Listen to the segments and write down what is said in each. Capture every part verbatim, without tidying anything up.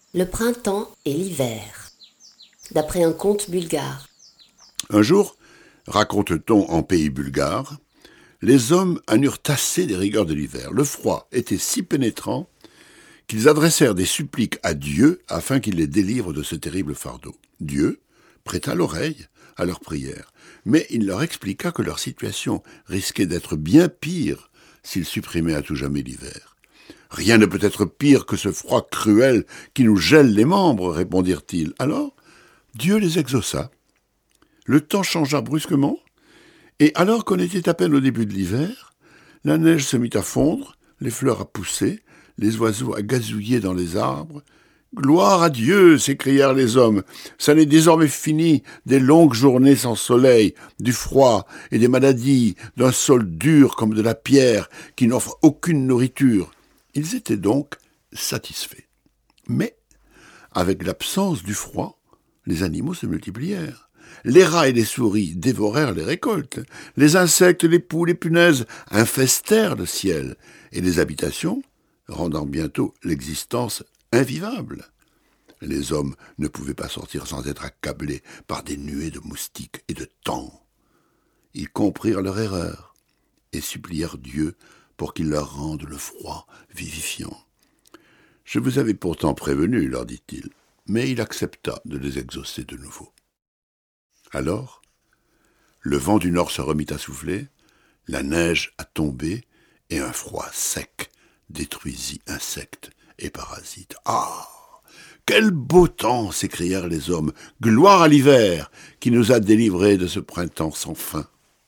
Le printemps et l'hiver, d'après un conte bulgare. Un jour, raconte-t-on en pays bulgare, les hommes en eurent assez des rigueurs de l'hiver. Le froid était si pénétrant qu'ils adressèrent des suppliques à Dieu afin qu'il les délivre de ce terrible fardeau. Dieu prêta l'oreille à leurs prières, mais il leur expliqua que leur situation risquait d'être bien pire s'ils supprimaient à tout jamais l'hiver. « Rien ne peut être pire que ce froid cruel qui nous gèle les membres, répondirent-ils. Alors, Dieu les exauça. Le temps changea brusquement, et alors qu'on était à peine au début de l'hiver, la neige se mit à fondre, les fleurs à pousser, les oiseaux à gazouiller dans les arbres. « Gloire à Dieu !» s'écrièrent les hommes. « Ça n'est désormais fini des longues journées sans soleil, du froid et des maladies, d'un sol dur comme de la pierre qui n'offre aucune nourriture. » Ils étaient donc satisfaits. Mais, avec l'absence du froid, les animaux se multiplièrent. Les rats et les souris dévorèrent les récoltes. Les insectes, les poules, les punaises infestèrent le ciel. Et les habitations, rendant bientôt l'existence invivable. Les hommes ne pouvaient pas sortir sans être accablés par des nuées de moustiques et de taons. Ils comprirent leur erreur et supplièrent Dieu pour qu'il leur rende le froid vivifiant. « Je vous avais pourtant prévenu, leur dit-il, mais il accepta de les exaucer de nouveau. » Alors, le vent du nord se remit à souffler, la neige à tomber, et un froid sec détruisit insectes et parasites. « Ah ! Quel beau temps !» s'écrièrent les hommes. « Gloire à l'hiver qui nous a délivrés de ce printemps sans fin. »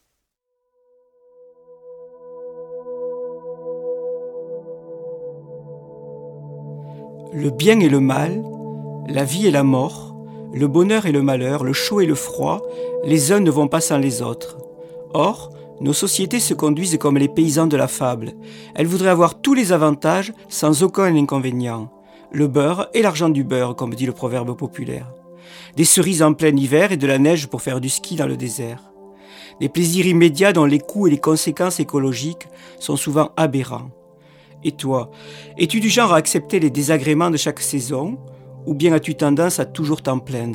Le bien et le mal, la vie et la mort, le bonheur et le malheur, le chaud et le froid, les uns ne vont pas sans les autres. Or, nos sociétés se conduisent comme les paysans de la fable. Elles voudraient avoir tous les avantages sans aucun inconvénient. Le beurre et l'argent du beurre, comme dit le proverbe populaire. Des cerises en plein hiver et de la neige pour faire du ski dans le désert. Des plaisirs immédiats dont les coûts et les conséquences écologiques sont souvent aberrants. Et toi, es-tu du genre à accepter les désagréments de chaque saison, ou bien as-tu tendance à toujours t'en plaindre ?